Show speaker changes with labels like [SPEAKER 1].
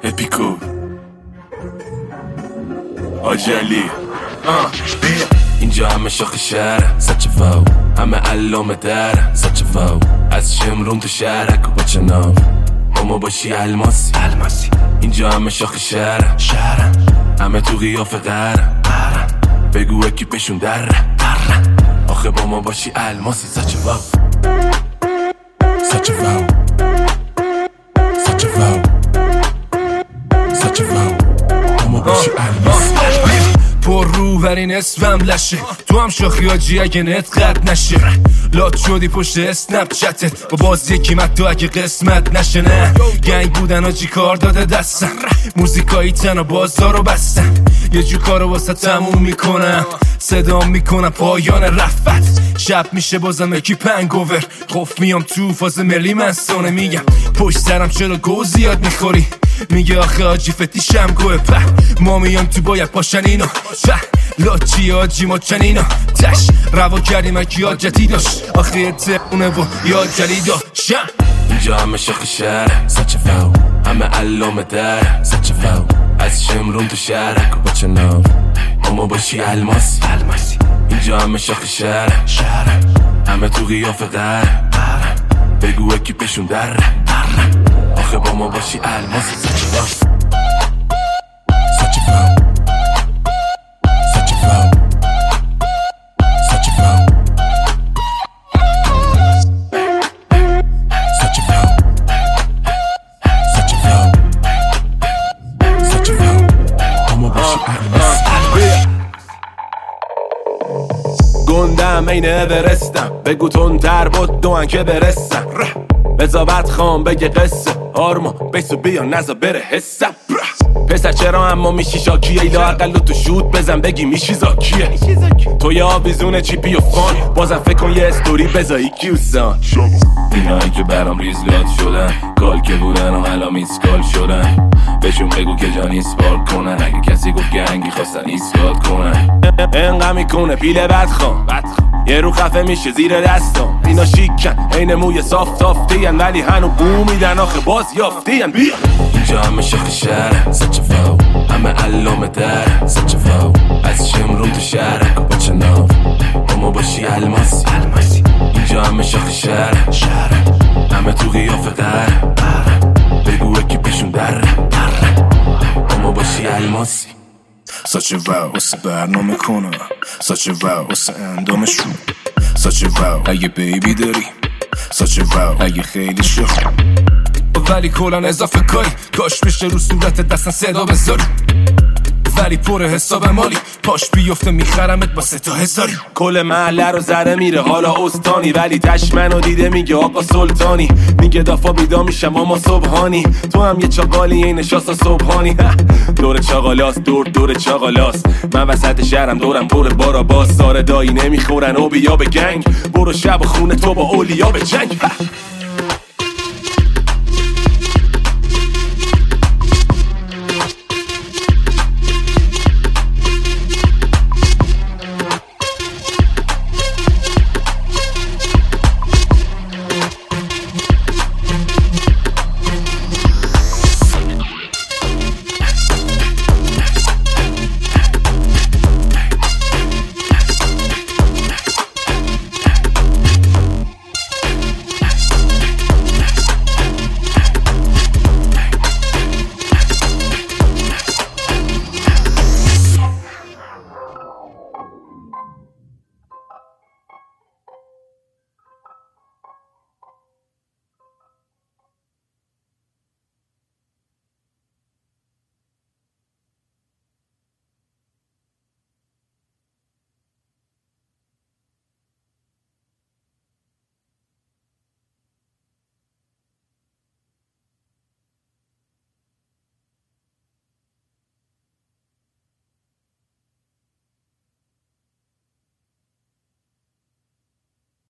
[SPEAKER 1] اپیکو آجلی اینجا همه شاخ شهر سچ فاو، همه علامه در سچ فاو، از شمرون تو شهرک و بچه ناو اما باشی الماسی اینجا همه شاخ شهر همه تو قیافه قرن بگو اکیپشون در آخه با ما باشی الماسی سچ فاو سچ فاو سچ فاو سچ فاو اما باشی الماسی
[SPEAKER 2] پر رو ولی نصفم لشه تو هم شاخی آجی اگه نت قد نشه لات شدی پشت اسنپ چتت با باز یکی مد تو اگه قسمت نشه نه گنگ بودن آجی کار داده دستم موزیکایی تن و بازارو بستم یه جو کارو واسه تموم میکنم صدام میکنم پایان رفت شب میشه بازم یکی پنگوور خوف میام تو فاز ملی منستانه میگم پشت سرم چرا گو زیاد میخوری میگه آخه آجی فتیشم گوه په ما میام تو باید پاشن اینا په لاچی آجی ما چنینا تش روا کردیم اکی آجتی داشت آخه یه تقونه و یاد جلی داشتم
[SPEAKER 1] اینجا همه شاخ شهر سچ فاو، همه علامه در سچ فاو، از شمرون تو شهرک و بچه ناو اما باشی الماسی اینجا همه شاخ شهر همه تو قیافه قرن بگو اکیپشون در آخه با ما باشی الماسی سچ فاو سچ فاو سچ فاو سچ فاو سچ فاو سچ فاو سچ فاو اما باشی الماسی
[SPEAKER 3] گندم این اورستم بگو تون تر بود دوان که برسم بزابت خان بگه قصه آرما بیسو بیا نزا بره حسم پسر چرا اما میشی شاکیه ایلا اقل تو شوت بزن بگی میشی زاکیه تو یه آویزون چیپی و فان بازم فکر کن یه استوری بزایی کیوسان
[SPEAKER 1] اینایی که برام ریزلات شدن کال که بودن و الان میسکال شدن بهشون بگو که جان ایسپال کنن اگه کسی گفت گنگی خواستن ایسکال کنن
[SPEAKER 3] انقا میکنه پیله بدخان یه رو خفه میشه زیر دستان اینا شیکن این موی صاف تافتین ولی هنو بو میدن آخه باز یافتین بیا
[SPEAKER 1] اینجا همه شاخ شهر سچ فاو، همه علامه در سچ فاو، از شمرون تو شهرک و بچه ناو اما باشی الماسی اینجا همه شاخ شهر همه تو قیافه قرن بگو اکیپشون در اما باشی الماسی
[SPEAKER 2] سچ واو واسه برنامه کنم سچ واو واسه اندامشون سچ واو اگه بیبی داری سچ واو اگه خیلی شخ ولی کلان اضافه کاری کاش میشه رو صورت دستن صدا بذاری ولی پر حساب مالی پاش بیفته میخرمت با 3000
[SPEAKER 3] کل محله رو زره میره حالا استانی ولی تشمنو دیده میگه آقا سلطانی میگه دافا بیدا میشم اما صبحانی تو هم یه چاقالی این نشاستا صبحانی دور چاقالاست دور چاقالاست من وسط شهرم دورم پر بارا باز ساره دایی نمیخورن و بیا به گنگ برو شب خونه تو با اولیا به جنگ